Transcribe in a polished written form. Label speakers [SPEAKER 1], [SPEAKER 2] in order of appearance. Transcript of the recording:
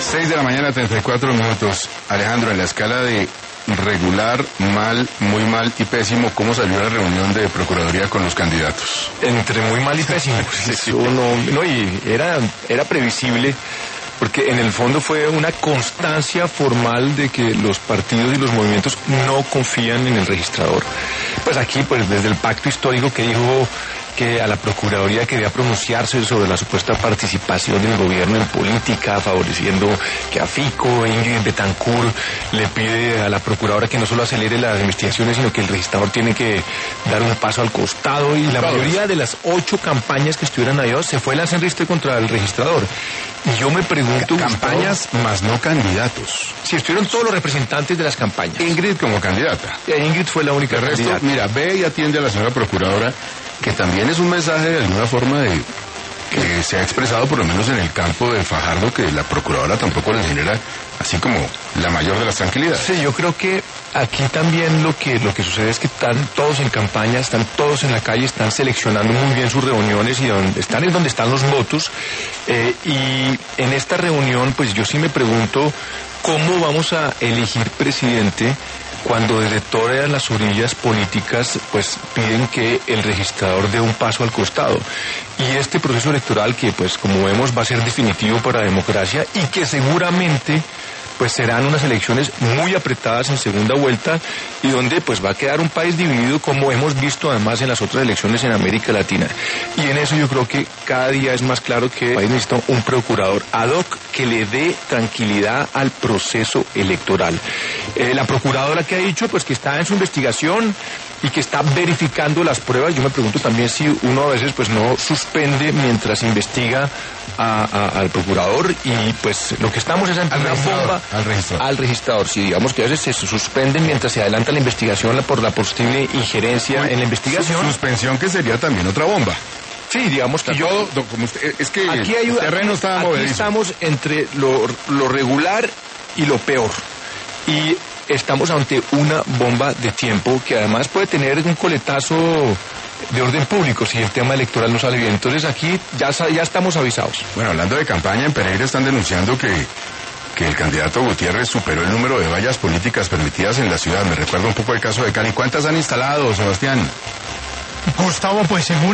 [SPEAKER 1] 6 de la mañana, 34 minutos. Alejandro, en la escala de regular, mal, muy mal y pésimo, ¿cómo salió la reunión de Procuraduría con los candidatos?
[SPEAKER 2] Entre muy mal y pésimo. Eso y era previsible, porque en el fondo fue una constancia formal de que los partidos y los movimientos no confían en el registrador. Pues aquí, desde el pacto histórico que dijo que a la Procuraduría quería pronunciarse sobre la supuesta participación del gobierno en política, favoreciendo que a Fico, Ingrid Betancourt le pide a la Procuradora que no solo acelere las investigaciones, sino que el registrador tiene que dar un paso al costado, y la mayoría de las 8 campañas que estuvieran ahí se fue la Enriste contra el registrador. Y yo me pregunto...
[SPEAKER 1] Campañas más no candidatos.
[SPEAKER 2] Sí, estuvieron todos los representantes de las campañas.
[SPEAKER 1] Ingrid como candidata.
[SPEAKER 2] Ingrid fue la única
[SPEAKER 1] candidata. Mira, ve y atiende a la señora Procuradora, que también es un mensaje de alguna forma de que se ha expresado por lo menos en el campo de Fajardo, que la Procuradora tampoco le genera así como la mayor de las tranquilidades.
[SPEAKER 2] Sí, yo creo que aquí también lo que sucede es que están todos en campaña, están todos en la calle, están seleccionando muy bien sus reuniones, y donde están los votos, y en esta reunión pues yo sí me pregunto cómo vamos a elegir presidente cuando desde todas las orillas políticas pues piden que el registrador dé un paso al costado. Y este proceso electoral, que pues como vemos va a ser definitivo para la democracia, y que seguramente pues serán unas elecciones muy apretadas en segunda vuelta, y donde pues va a quedar un país dividido, como hemos visto además en las otras elecciones en América Latina. Y en eso yo creo que cada día es más claro que el país necesita un procurador ad hoc que le dé tranquilidad al proceso electoral. La procuradora que ha dicho pues que está en su investigación y que está verificando las pruebas. Yo me pregunto también si uno a veces pues no suspende mientras investiga al procurador, y pues lo que estamos es ante una bomba al registrador. Si digamos que a veces se suspende mientras se adelanta la investigación por la posible injerencia en la investigación.
[SPEAKER 1] Suspensión, que sería también otra bomba.
[SPEAKER 2] Sí, digamos que
[SPEAKER 1] es que
[SPEAKER 2] aquí
[SPEAKER 1] el terreno está movedizo.
[SPEAKER 2] Aquí estamos entre lo regular y lo peor, y estamos ante una bomba de tiempo que además puede tener un coletazo de orden público si el tema electoral no sale bien. Entonces aquí ya estamos avisados.
[SPEAKER 1] Bueno, hablando de campaña, en Pereira están denunciando que el candidato Gutiérrez superó el número de vallas políticas permitidas en la ciudad. Me recuerda un poco el caso de Cali. ¿Cuántas han instalado, Sebastián?
[SPEAKER 3] Gustavo, pues según